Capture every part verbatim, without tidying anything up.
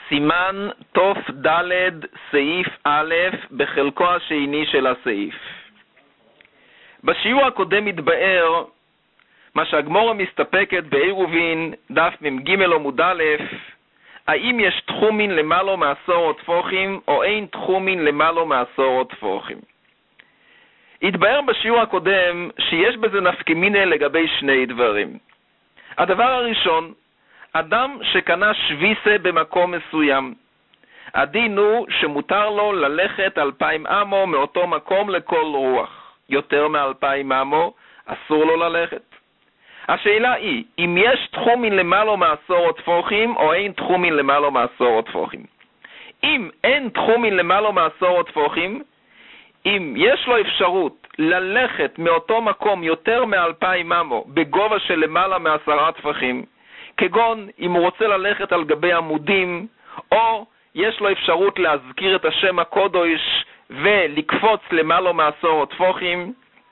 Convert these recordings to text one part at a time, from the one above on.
סימן תוף ד' סעיף א' בחלקו השני של הסעיף. בשיעור הקודם התבאר מה שהגמורה מסתפקת בעירובין דף מ"ג עמוד א', האם יש תחומין למעלה מעשור או טפוחים או אין תחומין למעלה מעשור או טפוחים. התבאר בשיעור הקודם שיש בזה נפקמינה לגבי שני דברים. הדבר הראשון, אדם שקנה שוויסה במקום מסוים, הדין הוא שמותר לו ללכת אלפיים אמו מאותו מקום לכל רוח. יותר מאלפיים אמו אסור לו ללכת. השאלה היא, אם יש תחומין למעלה מעשור או טפוחים או אין תחומין למעלה מעשור או טפוחים. אם אין תחומין למעלה מעשור או טפוחים, אם יש לו אפשרות ללכת מאותו מקום יותר מאלפיים אמו בגובה של למעלה מעשרה טפחים, כגון אם הוא רוצה ללכת על גבי עמודים, או יש לו אפשרות להזכיר את השם הקודש ולקפוץ למעלה מעשור טפוחים,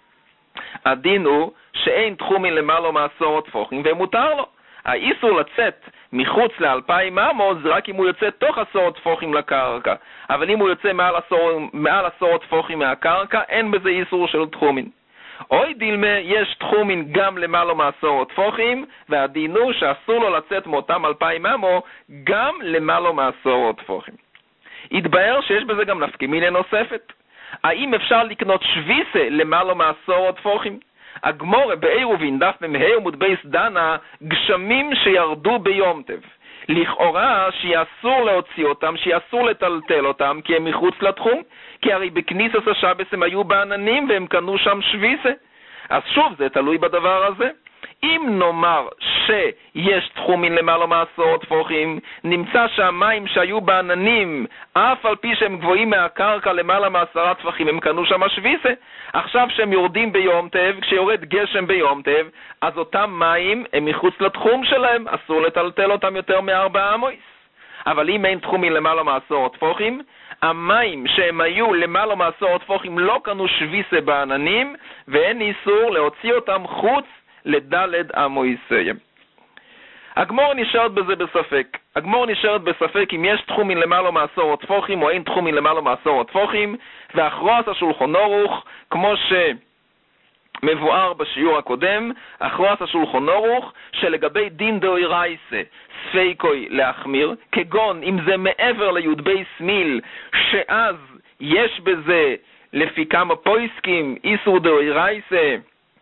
הדין הוא שאין תחומין למעלה מעשור טפוחים ומותר לו. האיסור לצאת מחוץ לאלפיים אמו זה רק אם הוא יוצא תוך עשור טפוחים לקרקע, אבל אם הוא יוצא מעל עשור, מעל עשור טפוחים מהקרקע, אין בזה איסור של תחומין. אוי דילמה, יש תחומין גם למעלה מעשור טפוחים, והדין הוא שאסור לו לצאת מאותם אלפיים אמו גם למעלה מעשור טפוחים. התבאר שיש בזה גם נפקמינה נוספת. האם אפשר לקנות שוויסה למעלה מעשור טפוחים? הגמורה בעירובין דף מ"ה עמוד בייס דנה גשמים שירדו ביום טב, לכאורה שיאסור להוציא אותם, שיאסור לטלטל אותם, כי הם מחוץ לתחום, כי הרי בכניסת השבס הם היו בעננים והם קנו שם שוויסה. אז שוב, זה תלוי בדבר הזה. אם נאמר שיש תחומין למעלה מעשור טפוחים, נמצא שהמים שהיו בעננים, אף על פי שהם גבוהים מהקרקע למעלה מעשרה טפחים, הם קנו שם שוויסה. עכשיו שהם יורדים ביום טב, כשיורד גשם ביום טב, אז אותם מים הם מחוץ לתחום שלהם, אסור לטלטל אותם יותר מארבעה אמויס. אבל אם אין תחומין למעלה מעשור טפוחים, המים שהם היו למעלה מעשור טפוחים לא קנו שוויסה בעננים, ואין איסור להוציא אותם חוץ לדלת אמויסיים. הגמור נשארת בזה בספק. הגמור נשארת בספק אם יש תחומין למעלה מעשור טפוחים או אין תחומין למעלה מעשור טפוחים, ואחרוס השולחן ערוך, כמו שמבואר בשיעור הקודם, אחרוס השולחן ערוך שלגבי דין דאורייסה ספיקוי להחמיר, כגון אם זה מעבר לי"ב סמיל, שאז יש בזה לפי כמה פויסקים איסור דאורייסה,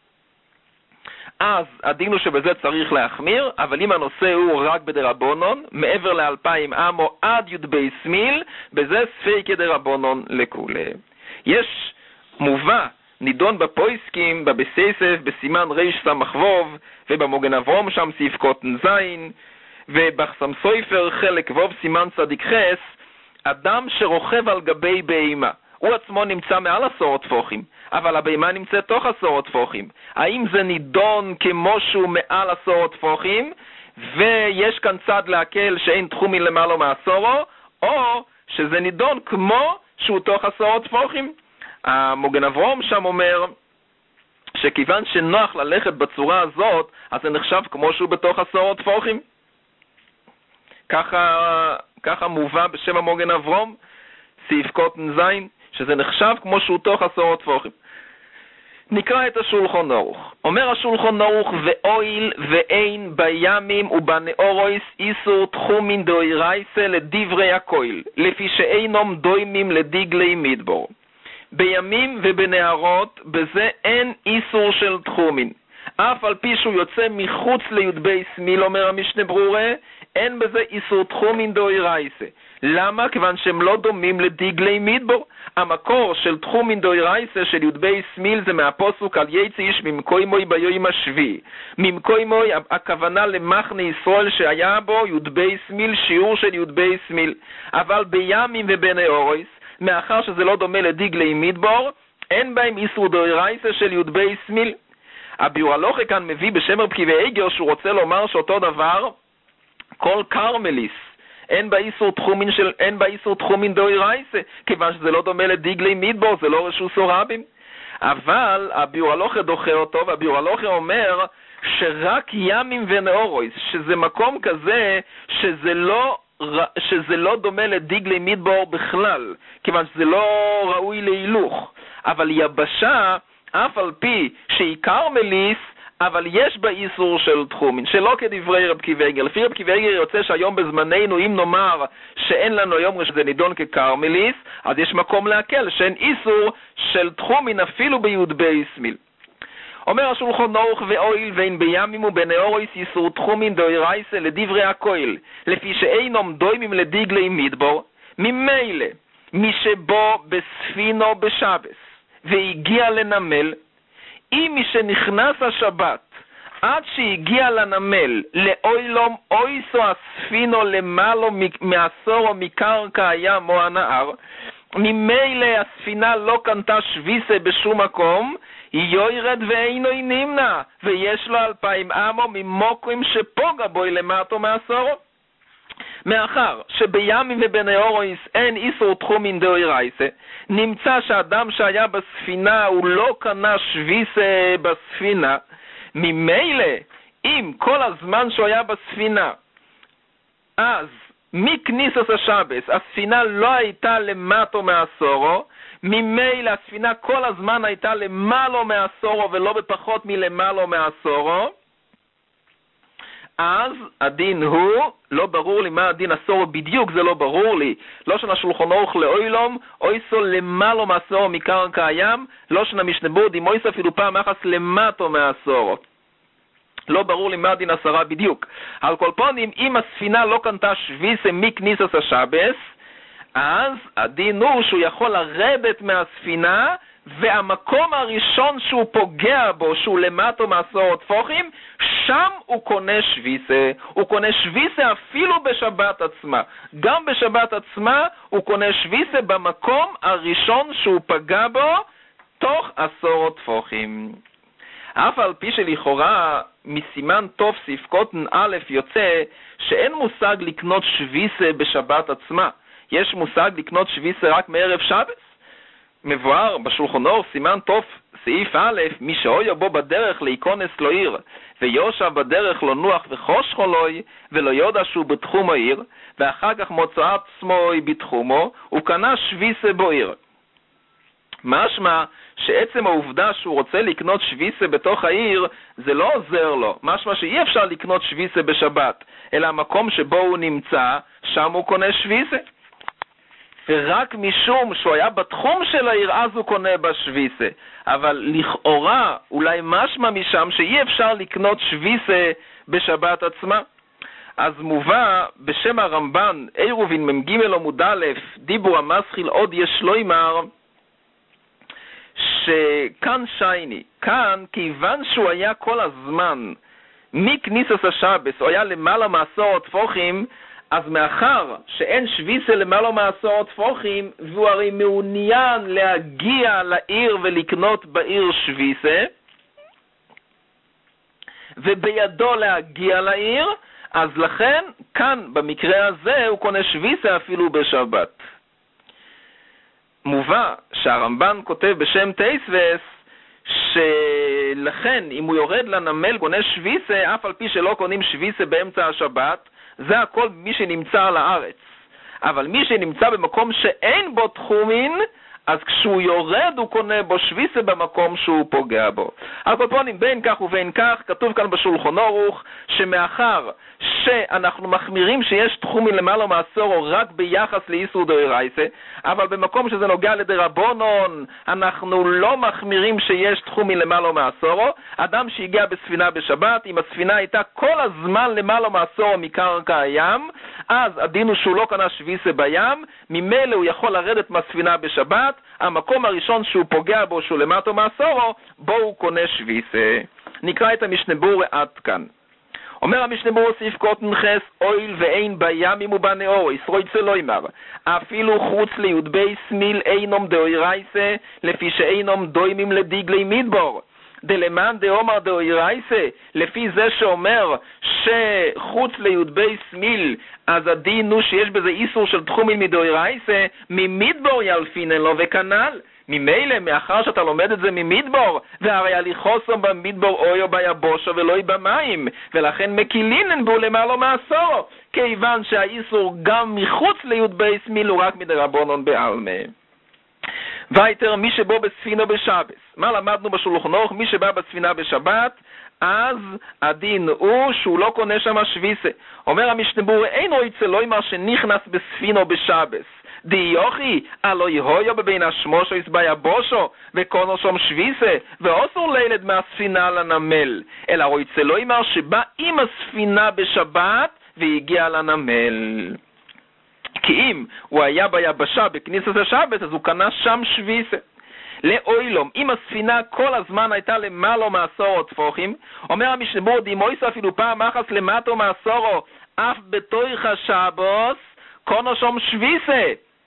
אז הדין הוא שבזה צריך להחמיר. אבל אם הנושא הוא רק בדרבנון, מעבר לאלפיים אמו עד י"ב סמיל, בזה ספיקי דרבנון לכולה. יש מובא נידון בפויסקים, בבסייסף, בסימן ריש סמכבוב, ובמוגן אברום שם סעיף קוטן זין, ובחסם סויפר חלק ווב סימן צדיק חס, אדם שרוכב על גבי בהימה. הוא עצמו נמצא מעל עשור טפוחים, אבל הבהמה נמצאת תוך עשור טפוחים. האם זה נידון כמו שהוא מעל עשור טפוחים, ויש כאן צד להקל שאין תחומין למעלה מעשורו, או שזה נידון כמו שהוא תוך עשור טפוחים? המוגן אברום שם אומר שכיוון שנוח ללכת בצורה הזאת, אז זה נחשב כמו שהוא בתוך עשור טפוחים. ככה, ככה מובא בשם המוגן אברום, סעיף קוטן זין, שזה נחשב כמו שהוא תוך עשור טפוחים. נקרא את השולחן ערוך. אומר השולחן ערוך, ואויל ואין בימים ובנאורויס איסור תחומין דאורייסה לדברי הכויל, לפי שאינם דוימים לדגלי מדבור. בימים ובנערות בזה אין איסור של תחומין. אף על פי שהוא יוצא מחוץ לי"ב סמיל, אומר המשנה ברורה, אין בזה איסור תחומין דאורייסה. למה? כיוון שהם לא דומים לדגלי מדבור. המקור של תחומין דאורייסה של י"ב סמיל זה מהפסוק על יצא איש ממקוימוי ביום השביעי. ממקוימוי הכוונה למחנה ישראל שהיה בו י"ב סמיל, שיעור של י"ב סמיל. אבל בימים ובנאורויס, מאחר שזה לא דומה לדגלי מדבור, אין בהם איסור דאורייסה של י"ב סמיל. הביאור הלכה כאן מביא בשם רב קיבי איגר שהוא רוצה לומר שאותו דבר כל קרמליס אין בה איסור תחומין של אין בה איסור תחומין דאורייסה, כיוון שזה לא דומה לדגלי מדבור, זה לא רשוס רבים. אבל הביאור הלכה דוחה אותו, והביאור הלכה אומר שרק ימים ונאורויס, שזה מקום כזה שזה לא שזה לא דומה לדיגלי מדבור בכלל, כיוון שזה לא ראוי להילוך. אבל יבשה, אף על פי שהיא קרמליס, אבל יש בה איסור של תחומין, שלא כדברי רב קיוויגר. לפי רב קיוויגר יוצא שהיום בזמננו, אם נאמר שאין לנו היום שזה נידון כקרמליס, אז יש מקום להקל, שאין איסור של תחומין אפילו ביוד בייסמיל. אומר השולחן ערוך ואויל ואין בימים ובנאורויס איסור תחומין דאורייסה לדברי הכויל, לפי שאינם דוימים לדיגלי מדבור, ממילא מי שבו בספינו בשבס והגיע לנמל, אם מי שנכנס השבת עד שהגיע לנמל לאוילום אויסו הספינו למעלו מעשור או מקרקע הים או הנהר, ממילא הספינה לא קנתה שביסה בשום מקום, היא יוירד ואינו נמנע, ויש לו אלפיים אמו ממוקרים שפוגע בו למטו מעשור. מאחר שבימים ובנאורויס אין איסור תחומין דאורייסה, נמצא שאדם שהיה בספינה הוא לא קנה שביסה בספינה, ממילא אם כל הזמן שהוא היה בספינה, אז מכניסת השבס הספינה לא הייתה למטו מעשורו, ממילא הספינה כל הזמן הייתה למעלו מעשורו ולא בפחות מלמעלו מעשורו, אז הדין הוא, לא ברור לי מה הדין עשורו בדיוק, זה לא ברור לי, לא שנה שולחן ערוך לאוילום, אויסו למעלו מעשורו מקרקע הים, לא שנה משנבור דימויסו אפילו פעם אחת למטו מעשורו. לא ברור לי מה הדין עשרה בדיוק. על כל פונים, אם הספינה לא קנתה שביסה מכניסת השבס, אז הדין הוא שהוא יכול לרדת מהספינה, והמקום הראשון שהוא פוגע בו, שהוא למטו מעשור טפוחים, שם הוא קונה שביסה. הוא קונה שביסה אפילו בשבת עצמה. גם בשבת עצמה הוא קונה שביסה במקום הראשון שהוא פגע בו, תוך עשור טפוחים. אף על פי שלכאורה מסימן טוב ספקותן א' יוצא שאין מושג לקנות שביסה בשבת עצמה. יש מושג לקנות שביסה רק מערב שבת. מבואר בשולחן ערוך סימן טוב סעיף א', מי שהויה בו בדרך להיכנס לו עיר, ויושב בדרך לא נוח וחוש חולוי, ולא יודע שהוא בתחום העיר, ואחר כך מוצא עצמו בתחומו, הוא קנה שביסה בו עיר. משמע שעצם העובדה שהוא רוצה לקנות שביסה בתוך העיר, זה לא עוזר לו. משמע שאי אפשר לקנות שביסה בשבת, אלא המקום שבו הוא נמצא, שם הוא קונה שביסה. ורק משום שהוא היה בתחום של העיר, אז הוא קונה בשביסה. אבל לכאורה, אולי משמע משם שאי אפשר לקנות שביסה בשבת עצמה. אז מובא בשם הרמב"ן, עירובין מ"ג עמוד א', דיבור המסחיל עוד יש לו אמר, שכאן שייני, כאן כיוון שהוא היה כל הזמן מכניסת השבס, הוא היה למעלה מעשור טפוחים, אז מאחר שאין שביסה למעלה מעשור טפוחים, והוא הרי מעוניין להגיע לעיר ולקנות בעיר שביסה, ובידו להגיע לעיר, אז לכן כאן במקרה הזה הוא קונה שביסה אפילו בשבת. מובא שהרמב"ן כותב בשם תייסבס, שלכן אם הוא יורד לנמל קונה שביסה, אף על פי שלא קונים שביסה באמצע השבת, זה הכל מי שנמצא על הארץ. אבל מי שנמצא במקום שאין בו תחומין, אז כשהוא יורד הוא קונה בו שביסה במקום שהוא פוגע בו. על כל פנים, בין כך ובין כך, כתוב כאן בשולחן ערוך, שמאחר שאנחנו מחמירים שיש תחומין למעלה מעשורו רק ביחס לאיסור דאורייסה, אבל במקום שזה נוגע לדרבנון, אנחנו לא מחמירים שיש תחומין למעלה מעשורו. אדם שהגיע בספינה בשבת, אם הספינה הייתה כל הזמן למעלה מעשורו מקרקע הים, אז הדין הוא שהוא לא קנה שביסה בים, ממילא הוא יכול לרדת מהספינה בשבת, המקום הראשון שהוא פוגע בו שהוא למטה מעשורו, בו הוא קונה שביסה. נקרא את המשנה ברורה עד כאן. אומר המשנה ברורה סעיף קוטן חס, אויל ואין בימים ובנאור, ישרוי צלו אמר, אפילו חוץ ליודבי סמיל אינום דאורייסה, לפי שאינום דוימים לדיגלי מדבור. דלמן דאומר דאורייסה, לפי זה שאומר שחוץ ליודבי סמיל, אז הדין הוא שיש בזה איסור של תחומים מדאורייסה, ממדבור ילפינן לו וכנל. ממילא, מאחר שאתה לומד את זה ממדבור, והרי הליכוסום במדבור אויו ביבושו ולא במים, ולכן מקילינן בו למעלה מעשורו. כיוון שהאיסור גם מחוץ ליוד בייס מילו רק מדרבנן בעלמא. ויתר מי שבו בספינה בשבת. מה למדנו בשולחן ערוך? מי שבא בספינה בשבת, אז הדין הוא שהוא לא קונה שם שוויסה. אומר המשנה ברורה, אין רוצה לא אמר שנכנס בספינה בשבת. די יוכי, אלו יהויו בבין השמושו יסביה בושו, וקונו שום שוויסה, ואוסור לילד מהספינה לנמל. אלא רוצה לא אמר שבא עם הספינה בשבת, והגיע לנמל. כי אם הוא היה ביבשה בכניסת השבת, אז הוא קנה שם שוויסה. לאוילום, אם הספינה כל הזמן הייתה למעלה מעשורו טפוחים, אומר המשנה ברורה, דימויס אפילו פעם אחת למטו מעשורו, אף בתויך השבוס, קונו שום שוויסה.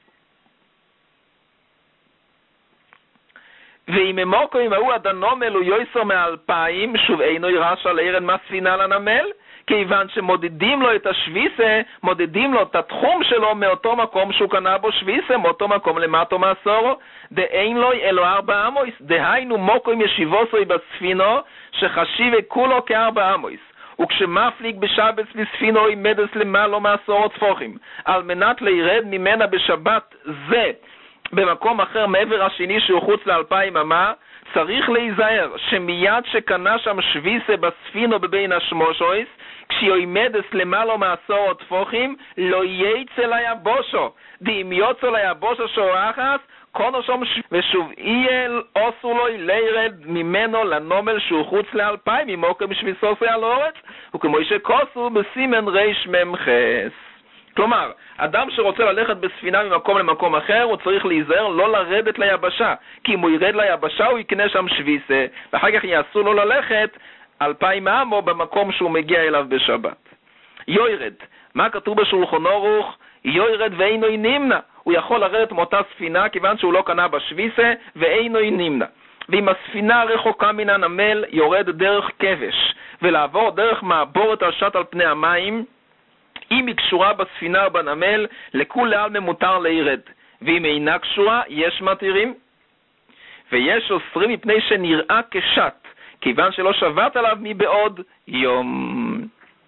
ואם אמוקו אם הוא הדנומל הוא יויסו מאלפיים, שוב אינו ירש על ערן מהספינה לנמל, כיוון שמודדים לו את השוויסה, מודדים לו את התחום שלו מאותו מקום שהוא קנה בו שוויסה, מאותו מקום למטו מעשורו, דאין לו אלו ארבע אמויס, דהיינו מוקו עם ישיבוסוי בספינו, שחשיבה כולו כארבע אמויס. וכשמפליג בשבת בספינו עמדס למעלה מעשורו טפוחים, על מנת לירד ממנה בשבת זה, במקום אחר מעבר השני שהוא חוץ לאלפיים אמה, צריך להיזהר שמיד שקנה שם שוויסה בספינו בבין השמושויס, כשיועמדס למעלה מעשורו טפוחים, לא יצא ליבושו, דאם יוצא ליבושו שורחס, קונו שום ושוב יהיה אוסור לו לירד ממנו לנומל שהוא חוץ לאלפיים, ממוקם שוויסוסי על אורץ, וכמו שקוסו בסימן ריש ממחס. כלומר, אדם שרוצה ללכת בספינה ממקום למקום אחר, הוא צריך להיזהר לא לרדת ליבשה, כי אם הוא ירד ליבשה הוא יקנה שם שוויסה, ואחר כך יעשו לו ללכת אלפיים אמו במקום שהוא מגיע אליו בשבת. יוירד, מה כתוב בשולחן ערוך? יוירד ואינו נמנע, הוא יכול לרדת מאותה ספינה כיוון שהוא לא קנה בשוויסה ואינו נמנע. ואם הספינה רחוקה מן הנמל, יורד דרך כבש, ולעבור דרך מעבורת השט על פני המים, אם היא קשורה בספינה או בנמל, לכולי עלמא מותר לירד. ואם אינה קשורה, יש מתירים. ויש אוסרים מפני שנראה כשט, כיוון שלא שבת עליו מבעוד יום.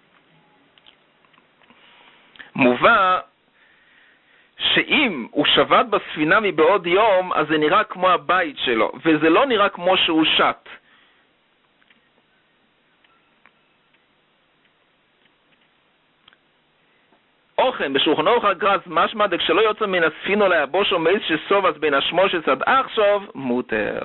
מובא שאם הוא שבת בספינה מבעוד יום, אז זה נראה כמו הבית שלו, וזה לא נראה כמו שהוא שט. אוכן, בשולחן ערוך הגר"א משמע דכשלא יוצא מן הספינו ליבושו מייס שסובס בין השמושת עד עכשיו, מותר.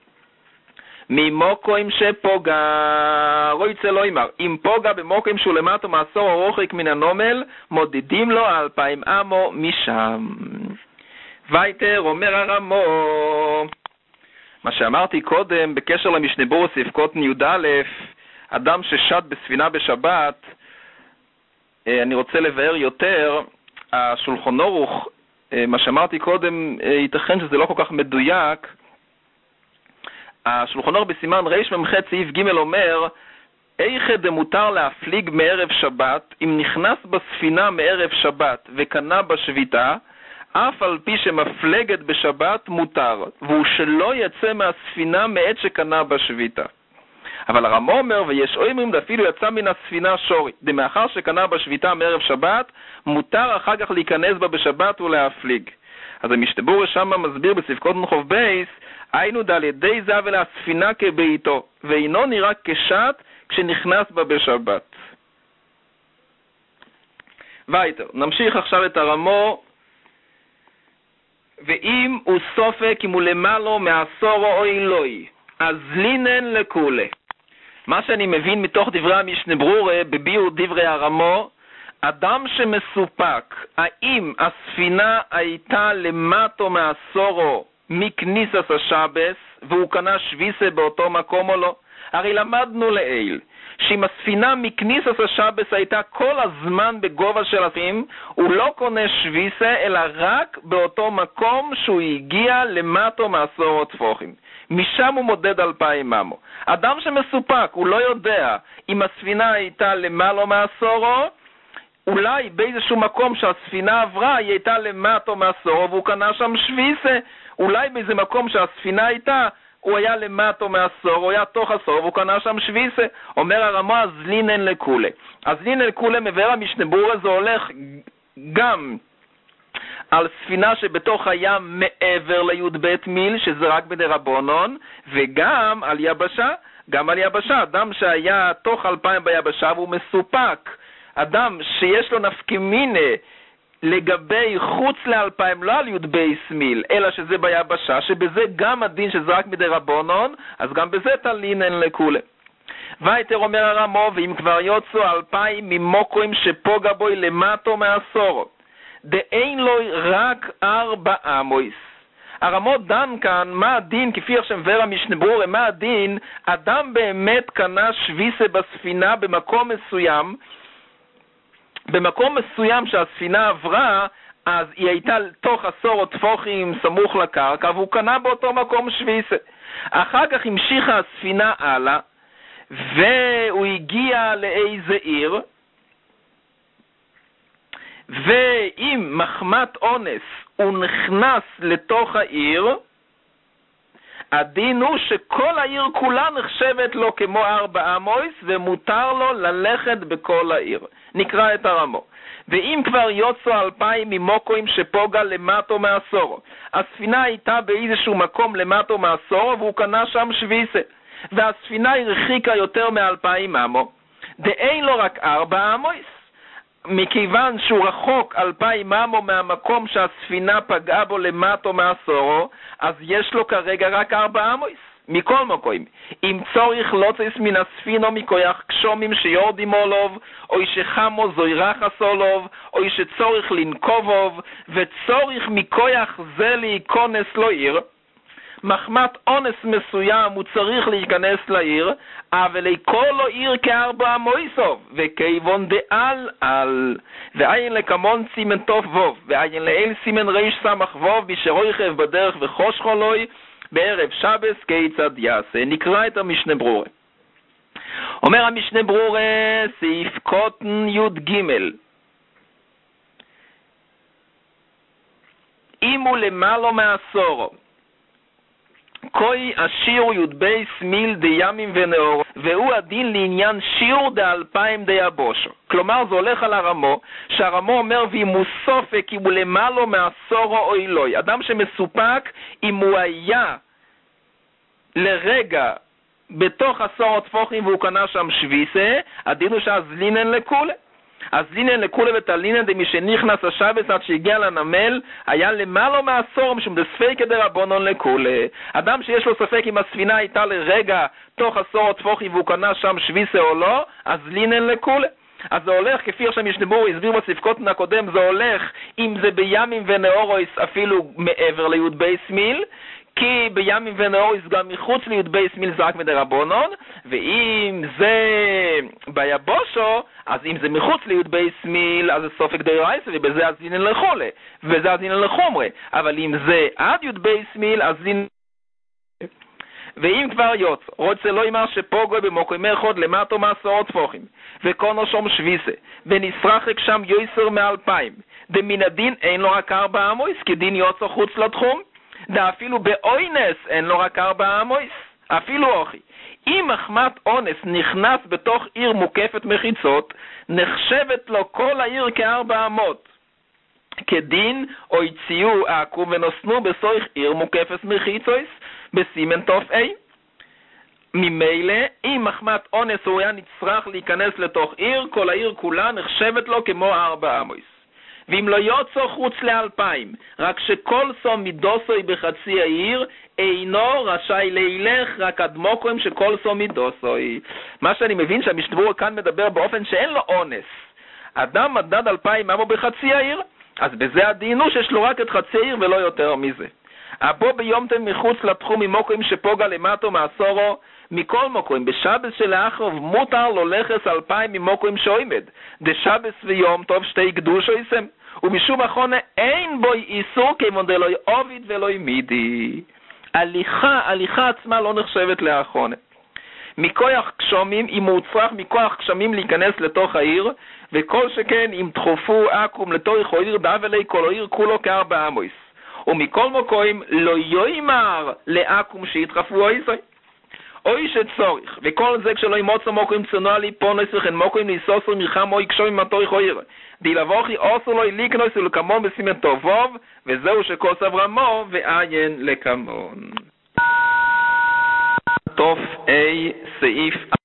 ממוקוים שפוגע, רויצה לא אמר, אם פוגע במוקוים שהוא למטו מעשור או רוחק מן הנומל, מודדים לו אלפיים אמו משם. וייטר אומר הרמו, מה שאמרתי קודם בקשר למשנה ברורה ספקות י"א, אדם ששט בספינה בשבת, אני רוצה לבאר יותר, השולחן ערוך, מה שאמרתי קודם, ייתכן שזה לא כל כך מדויק. השולחן ערוך בסימן ריש ממח סעיף ג' אומר, איך דמותר להפליג מערב שבת, אם נכנס בספינה מערב שבת וקנה בשביתה, אף על פי שמפלגת בשבת מותר, והוא שלא יצא מהספינה מעת שקנה בשביתה. אבל הרמ"א אומר, ויש אומרים אפילו יצא מן הספינה שורי, דמאחר שקנה בשביתה מערב שבת, מותר אחר כך להיכנס בה בשבת ולהפליג. אז המשנה ברורה שם מסביר בספקות נחוב בייס, היינו דל ידי זה ולספינה כביתו, ואינו נראה כשט כשנכנס בה בשבת. וייטר, נמשיך עכשיו את הרמ"א, ואם הוא סופק אם הוא למעלו מעשורו או אילוי, אז לינן לכולה. מה שאני מבין מתוך דברי המשנה ברורה בביאור דברי הרמ"א, אדם שמסופק האם הספינה הייתה למטו מעשורו מכניסת השבס והוא קנה שוויסה באותו מקום או לא, הרי למדנו לעיל שאם הספינה מכניסת השבס הייתה כל הזמן בגובה של הספינה, הוא לא קונה שוויסה אלא רק באותו מקום שהוא הגיע למטו מעשורו טפוחים, משם הוא מודד אלפיים אמו. אדם שמסופק, הוא לא יודע אם הספינה הייתה למעלה מעשורו, אולי באיזשהו מקום שהספינה עברה היא הייתה למטה מעשורו והוא קנה שם שוויסה, אולי באיזה מקום שהספינה הייתה הוא היה למטו מעשור, הוא היה תוך עשור, והוא קנה שם שוויסה. אומר הרמה, אז לינן לכולה. אז לינן לכולה מבאר המשנה ברורה, זה הולך גם על ספינה שבתוך הים מעבר לי"ב מיל, שזה רק בדרבנן, וגם על יבשה, גם על יבשה, אדם שהיה תוך אלפיים ביבשה והוא מסופק, אדם שיש לו נפקמינה לגבי חוץ לאלפיים, לא על י"ב מיל, אלא שזה ביבשה, שבזה גם הדין שזה רק בדרבנן, אז גם בזה תלינן לכולה. ויתר אומר הרמו, ואם כבר יוצאו אלפיים ממוקרים שפוגע בוי למטו מעשור, דאין לו רק ארבע אמויס. הרמו דן כאן, מה הדין, כפי עכשיו ורה משנה ברורה, מה הדין, אדם באמת קנה שוויסה בספינה במקום מסוים, במקום מסוים שהספינה עברה, אז היא הייתה תוך עשור או טפוחים סמוך לקרקע, והוא קנה באותו מקום שוויסה. אחר כך המשיכה הספינה הלאה, והוא הגיע לאיזה עיר, ואם מחמת אונס הוא נכנס לתוך העיר, הדין הוא שכל העיר כולה נחשבת לו כמו ארבע אמויס, ומותר לו ללכת בכל העיר. נקרא את הרמו. ואם כבר יוצאו אלפיים ממוקרים שפוגע למטו מעשור, הספינה הייתה באיזשהו מקום למטו מעשור, והוא קנה שם שוויסה, והספינה הרחיקה יותר מאלפיים אמו, דאין לו רק ארבע אמויס, מכיוון שהוא רחוק אלפיים אמו מהמקום שהספינה פגעה בו למטו מעשורו, אז יש לו כרגע רק ארבע אמויס. מכל מקום, אם צורך לוצס מן הספינו מכויח קשומים שיורדים עולוב, או שחמו זוירחס עולוב, או שצורך לנקובוב, וצורך מכויח זה להיכנס לו עיר, מחמת אונס מסוים הוא צריך להיכנס לעיר, אבל לכל לו עיר כארבע מויסוב, וכיוון דעל על, ואין לקמון סימן טוב ווב, ואין לאל סימן ריש סמך ווב, בישרוי בדרך וחוש חולוי, בערב שבס כיצד יעשה. נקרא את המשנה ברורה. אומר המשנה ברורה, סעיף קוטן י' ג' אם הוא למעלה מעשורו, כוי השיר י"ב מיל דימים ונאור, והוא הדין לעניין שיר דאלפיים דיבושו. כלומר זה הולך על הרמו, שהרמו אומר ואם הוא סופק אם הוא למעלה מעשורו או אילוי, אדם שמסופק אם הוא היה לרגע בתוך עשור הטפוחים והוא קנה שם שוויסה, הדין הוא שאז לינן לכולה. אז לינן לכולה ותלינן דמי שנכנס השבס עד שהגיע לנמל היה למעלה מעשור משום דספקא דרבנן לכולה. אדם שיש לו ספק אם הספינה הייתה לרגע תוך עשור הטפוחים והוא קנה שם שוויסה או לא, אז לינן לכולה. אז זה הולך, כפי עכשיו משנה ברורה הסביר בספקות הקודם, זה הולך אם זה בימים ונאורויס אפילו מעבר לי"ב מיל, כי בימים ונאוריס גם מחוץ לי"ב מיל זה רק מדרבנן, ואם זה ביבושו, אז אם זה מחוץ לי"ב מיל, אז זה סופק דאורייתא, ובזה אז לינן לכולה, וזה אז לינן לחומרה. אבל אם זה עד י"ב מיל, אז לינן... ואם כבר יוצא, רוצה לא אמר שפוגע במוקרים אחד למטו מעשרות טפוחים, וקונו שום שוויסה, ונשרחק שם יויסר מאלפיים, דמן הדין אין לו רק ארבע אמויס, כדין יוצא חוץ לתחום, ואפילו באוינס אין לו רק ארבע אמויס, אפילו אוכי. אם מחמת אונס נכנס בתוך עיר מוקפת מחיצות, נחשבת לו כל העיר כארבע אמות. כדין או הציעו עקום ונוסנו בסויך עיר מוקפת מחיצויס, בסימן תוף A. ממילא, אם מחמת אונס הוא היה נצטרך להיכנס לתוך עיר, כל העיר כולה נחשבת לו כמו ארבע אמויס. ואם לא יוצא חוץ לאלפיים, רק שכל סום מידוסוי בחצי העיר, אינו רשאי להילך רק עד מוקרים שכל סום מידוסוי. מה שאני מבין שהמשנה ברורה כאן מדבר באופן שאין לו אונס. אדם מדד אלפיים אמו בחצי העיר, אז בזה הדין הוא שיש לו רק את חצי העיר ולא יותר מזה. הבו ביומתם מחוץ לתחום ממוקרים שפוגע למטו מעשורו, מכל מוקרים, בשבס שלאחרוב מותר לו לכס אלפיים ממוקרים שעומד, דשבס ויום טוב שתי קדושו יסם, ומשום אחונה אין בו איסור כמון דלוי עוביד ולוי מידי. הליכה, הליכה עצמה לא נחשבת לאחרונה. מכוח קשומים, אם הוא צריך מכוח קשמים להיכנס לתוך העיר, וכל שכן אם דחופו עקום לתוך העיר דאבלי כל העיר כולו כארבע אמויס. ומכל מקום לא יאמר לעקום שיתחפו איסוי. אוי שצורך, וכל זה כשלא ימוצא מוקרים צנוע ליפונוס וכן מוקרים ליסוסו מרחם או יקשור ממתו יחויר. די לבוכי אוסו לו ליקנוס ולקמון בסימן טובוב, וזהו שכוס אברמו ועיין לקמון. תוף A סעיף